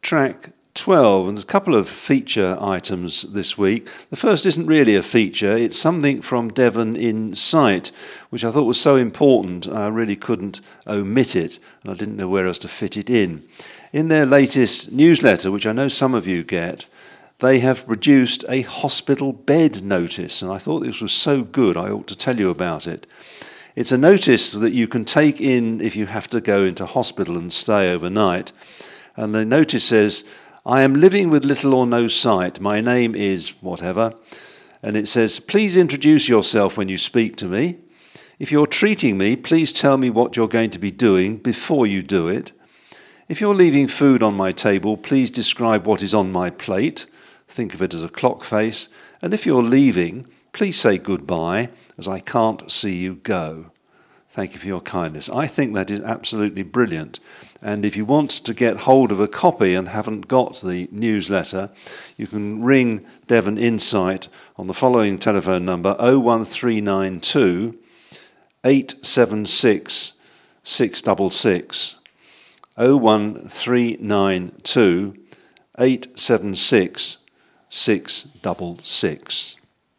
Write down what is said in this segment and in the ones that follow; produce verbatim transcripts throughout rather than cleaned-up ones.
track twelve, and there's a couple of feature items this week. The first isn't really a feature, it's something from Devon Insight, which I thought was so important I really couldn't omit it, and I didn't know where else to fit it in. In their latest newsletter, which I know some of you get, they have produced a hospital bed notice, and I thought this was so good I ought to tell you about it. It's a notice that you can take in if you have to go into hospital and stay overnight, and the notice says, "I am living with little or no sight. My name is whatever." And it says, "Please introduce yourself when you speak to me. If you're treating me, please tell me what you're going to be doing before you do it. If you're leaving food on my table, please describe what is on my plate. Think of it as a clock face. And if you're leaving, please say goodbye, as I can't see you go. Thank you for your kindness." I think that is absolutely brilliant. And if you want to get hold of a copy and haven't got the newsletter, you can ring Devon Insight on the following telephone number, oh one three nine two, eight seven six, six six six. oh one three nine two, eight seven six, six six six.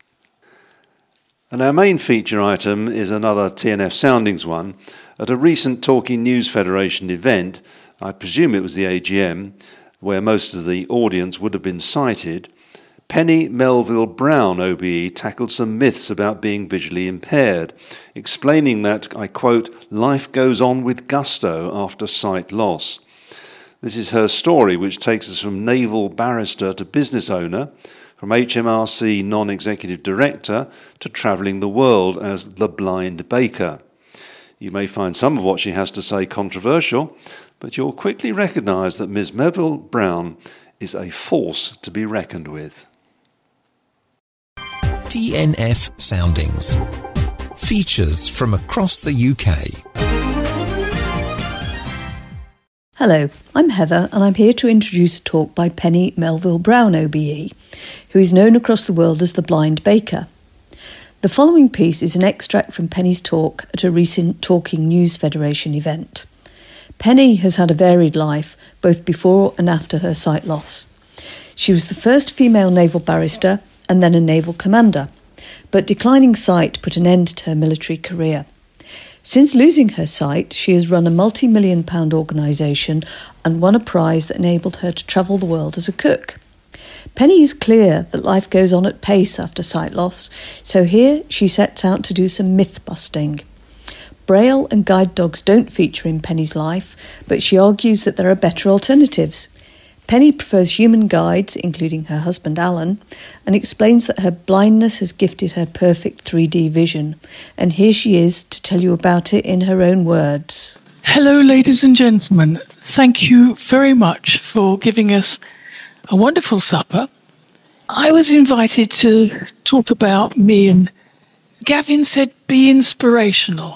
And our main feature item is another T N F Soundings one. At a recent Talking News Federation event, I presume it was the A G M, where most of the audience would have been cited, Penny Melville Brown, O B E, tackled some myths about being visually impaired, explaining that, I quote, "life goes on with gusto after sight loss." This is her story, which takes us from naval barrister to business owner, from H M R C non-executive director to travelling the world as the blind baker. You may find some of what she has to say controversial, but you'll quickly recognise that Miz Melville Brown is a force to be reckoned with. T N F Soundings. Features from across the U K. Hello, I'm Heather and I'm here to introduce a talk by Penny Melville Brown O B E, who is known across the world as the Blind Baker. The following piece is an extract from Penny's talk at a recent Talking News Federation event. Penny has had a varied life, both before and after her sight loss. She was the first female naval barrister and then a naval commander, but declining sight put an end to her military career. Since losing her sight, she has run a multi-million pound organisation and won a prize that enabled her to travel the world as a cook. Penny is clear that life goes on at pace after sight loss, so here she sets out to do some myth-busting. Braille and guide dogs don't feature in Penny's life, but she argues that there are better alternatives. Penny prefers human guides, including her husband Alan, and explains that her blindness has gifted her perfect three D vision. And here she is to tell you about it in her own words. Hello, ladies and gentlemen. Thank you very much for giving us a wonderful supper. I was invited to talk about me, and Gavin said, be inspirational.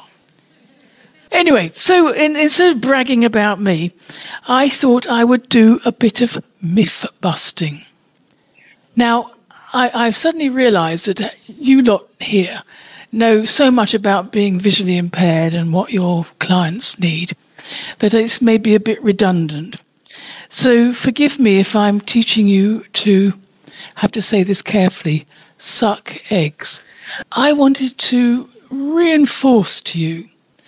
Anyway, so in, instead of bragging about me, I thought I would do a bit of myth-busting. Now, I, I've suddenly realised that you lot here know so much about being visually impaired and what your clients need that it's maybe a bit redundant. So forgive me if I'm teaching you to, have to say this carefully, suck eggs. I wanted to reinforce to you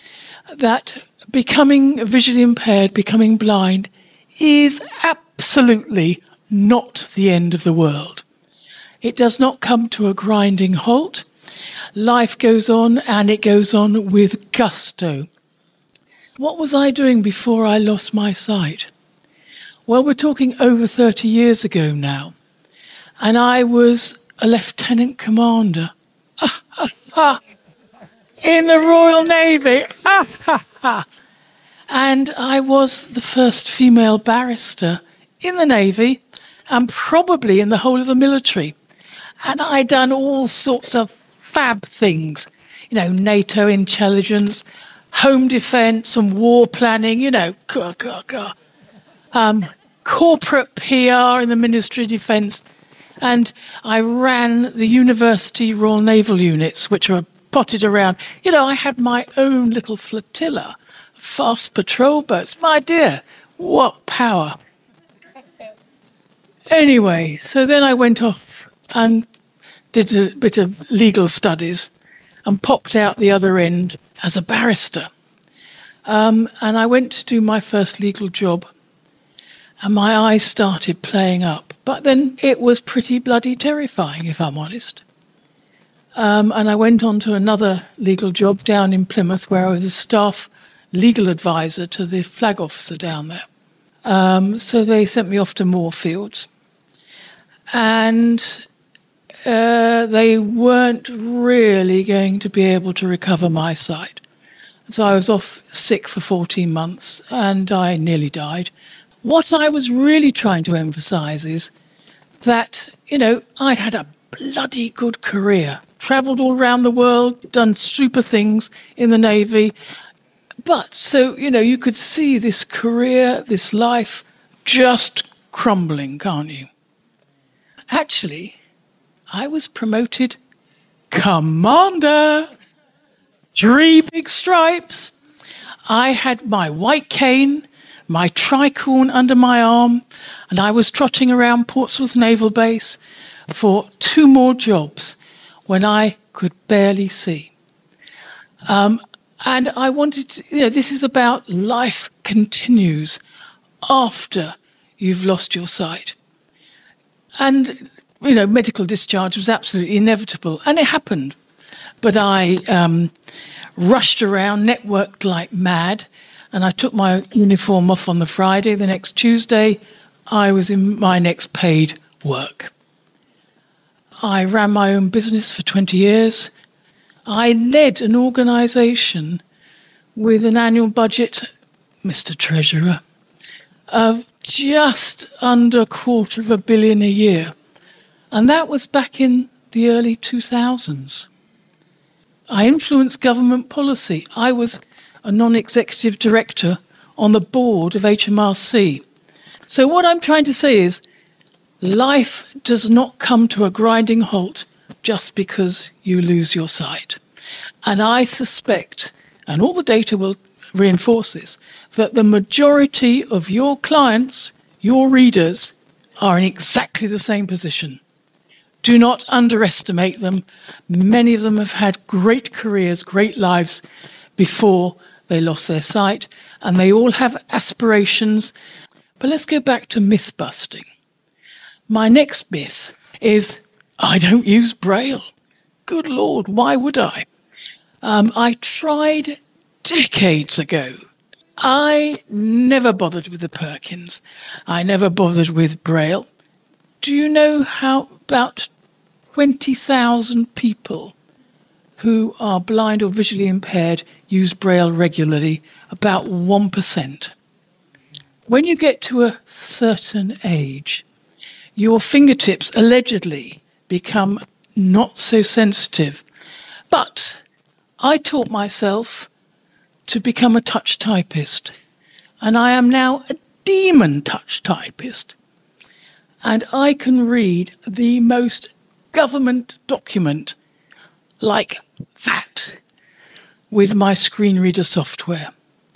that becoming visually impaired, becoming blind, is absolutely not the end of the world. It does not come to a grinding halt. Life goes on, and it goes on with gusto. What was I doing before I lost my sight? Well, we're talking over thirty years ago now, and I was a lieutenant commander. Ah, ah, ah. In the Royal Navy. Ah, ha, ha. And I was the first female barrister in the Navy and probably in the whole of the military. And I'd done all sorts of fab things. You know, NATO intelligence, home defence and war planning, you know, gah, gah, gah. Um, corporate P R in the Ministry of Defence. And I ran the University Royal Naval Units, which are potted around. You know, I had my own little flotilla of fast patrol boats. My dear, what power. Anyway, so then I went off and did a bit of legal studies and popped out the other end as a barrister. Um, and I went to do my first legal job, and my eyes started playing up. But then it was pretty bloody terrifying, if I'm honest. Um, and I went on to another legal job down in Plymouth, where I was a staff legal advisor to the flag officer down there. Um, so they sent me off to Moorfields. And uh, they weren't really going to be able to recover my sight. So I was off sick for fourteen months, and I nearly died. What I was really trying to emphasise is that, you know, I'd had a bloody good career, travelled all around the world, done super things in the Navy. But, so, you know, you could see this career, this life, just crumbling, can't you? Actually, I was promoted commander. Three big stripes. I had my white cane, my tricorn under my arm, and I was trotting around Portsmouth Naval Base for two more jobs when I could barely see. Um, and I wanted to, you know, this is about life continues after you've lost your sight. And, you know, medical discharge was absolutely inevitable, and it happened. But I um, rushed around, networked like mad, and I took my uniform off on the Friday. The next Tuesday, I was in my next paid work. I ran my own business for twenty years. I led an organisation with an annual budget, Mister Treasurer, of just under a quarter of a billion a year. And that was back in the early two thousands. I influenced government policy. I was a non-executive director on the board of H M R C. So what I'm trying to say is life does not come to a grinding halt just because you lose your sight. And I suspect, and all the data will reinforce this, that the majority of your clients, your readers, are in exactly the same position. Do not underestimate them. Many of them have had great careers, great lives before they lost their sight, and they all have aspirations. But let's go back to myth busting. My next myth is I don't use Braille. Good Lord, why would I? Um, I tried decades ago. I never bothered with the Perkins. I never bothered with Braille. Do you know how about twenty thousand people who are blind or visually impaired use Braille regularly? About one percent. When you get to a certain age, your fingertips allegedly become not so sensitive. But I taught myself to become a touch typist, and I am now a demon touch typist. And I can read the most government document like that with my screen reader software.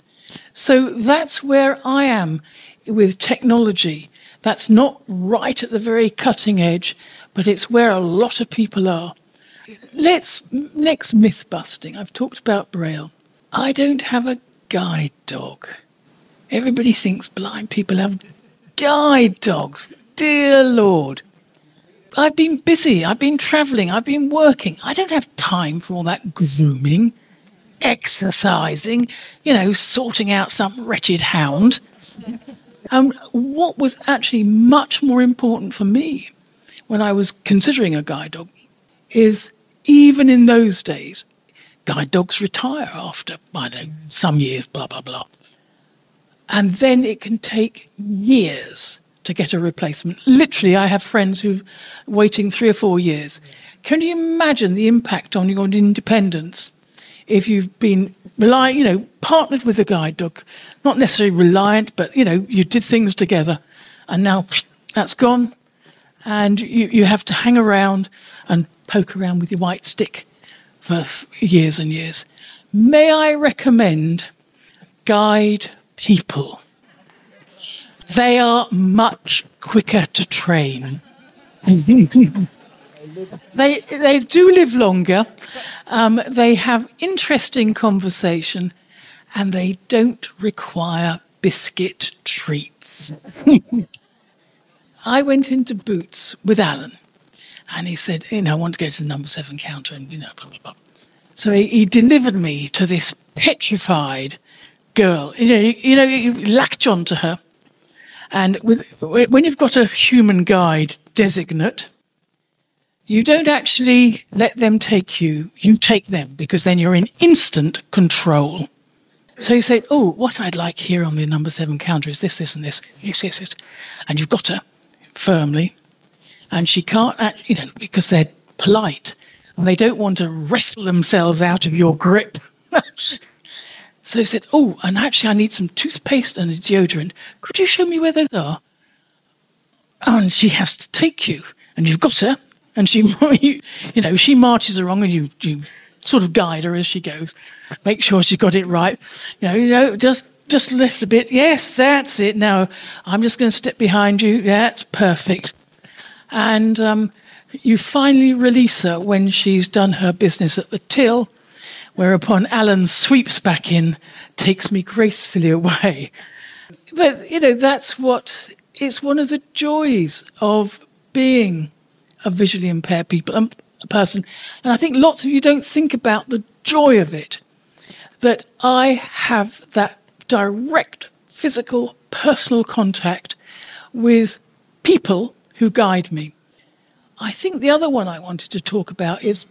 So that's where I am with technology. That's not right at the very cutting edge, but it's where a lot of people are. Let's, next myth busting. I've talked about Braille. I don't have a guide dog. Everybody thinks blind people have guide dogs. Dear Lord. I've been busy. I've been travelling. I've been working. I don't have time for all that grooming, exercising, you know, sorting out some wretched hound. Um, what was actually much more important for me when I was considering a guide dog is even in those days, guide dogs retire after, I don't know, some years, blah, blah, blah. And then it can take years to get a replacement. Literally, I have friends who are waiting three or four years. Can you imagine the impact on your independence if you've been relying, you know, partnered with a guide dog, not necessarily reliant, but, you know, you did things together, and now that's gone, and you, you have to hang around and poke around with your white stick for years and years. May I recommend Guide People? They are much quicker to train. they they do live longer. Um, they have interesting conversation, and they don't require biscuit treats. I went into Boots with Alan, and he said, you know, I want to go to the number seven counter, and, you know, blah, blah, blah. So he, he delivered me to this petrified girl. You know, you, you know, you latch onto her, and with when you've got a human guide designate, you don't actually let them take you, you take them, because then you're in instant control. So you say, oh, what I'd like here on the number seven counter is this, this, and this. Yes, yes, yes. And you've got her firmly. And she can't, act, you know, because they're polite and they don't want to wrestle themselves out of your grip. So he said, oh, and actually I need some toothpaste and a deodorant. Could you show me where those are? And she has to take you. And you've got her. And she, you, you know, she marches along and you, you sort of guide her as she goes. Make sure she's got it right. You know, you know, just just lift a bit. Yes, that's it. Now, I'm just going to step behind you. Yeah, that's perfect. And um, you finally release her when she's done her business at the till, whereupon Alan sweeps back in, takes me gracefully away. But, you know, that's what, it's one of the joys of being a visually impaired people, um, a person. And I think lots of you don't think about the joy of it, that I have that direct physical, personal contact with people who guide me. I think the other one I wanted to talk about is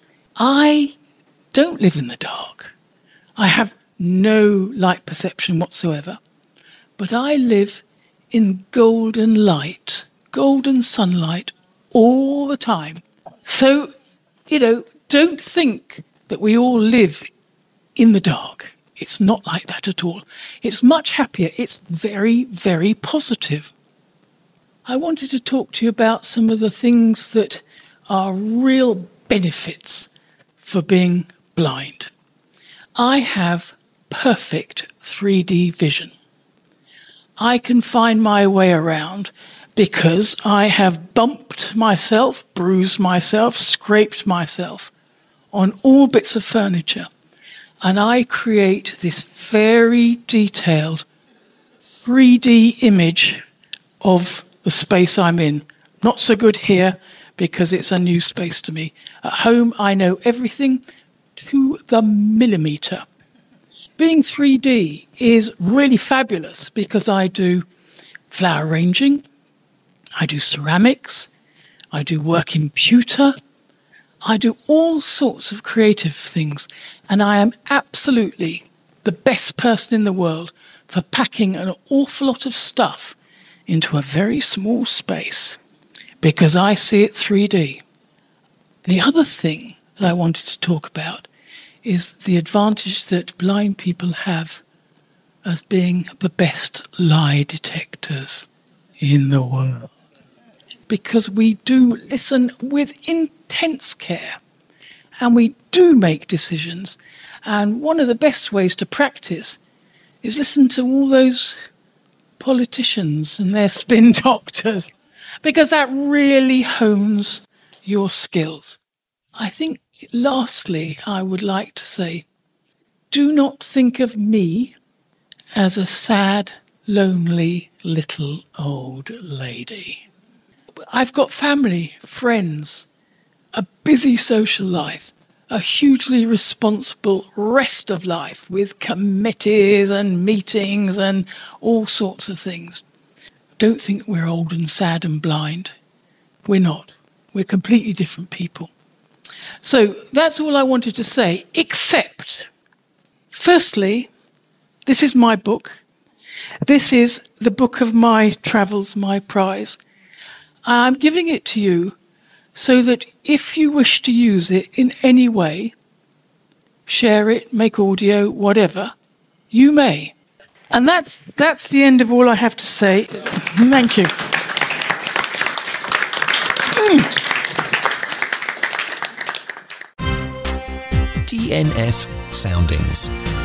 I don't live in the dark. I have no light perception whatsoever, but I live in golden light, golden sunlight all the time. So, you know, don't think that we all live in the dark. It's not like that at all. It's much happier. It's very, very positive. I wanted to talk to you about some of the things that are real benefits for being blind. I have perfect three D vision. I can find my way around because I have bumped myself, bruised myself, scraped myself on all bits of furniture. And I create this very detailed three D image of the space I'm in. Not so good here because it's a new space to me. At home, I know everything to the millimetre. Being three D is really fabulous because I do flower arranging, I do ceramics, I do work in pewter, I do all sorts of creative things, and I am absolutely the best person in the world for packing an awful lot of stuff into a very small space because I see it three D. The other thing that I wanted to talk about is the advantage that blind people have as being the best lie detectors in the world. Because we do listen with intense care and we do make decisions. And one of the best ways to practice is listen to all those politicians and their spin doctors, because that really hones your skills. I think, lastly, I would like to say, do not think of me as a sad, lonely little old lady. I've got family, friends, a busy social life, a hugely responsible rest of life with committees and meetings and all sorts of things. Don't think we're old and sad and blind. We're not. We're completely different people. So that's all I wanted to say, except, firstly, this is my book. This is the book of my travels, my prize. I'm giving it to you so that if you wish to use it in any way, share it, make audio, whatever, you may. And that's that's the end of all I have to say. Thank you. D N F Soundings.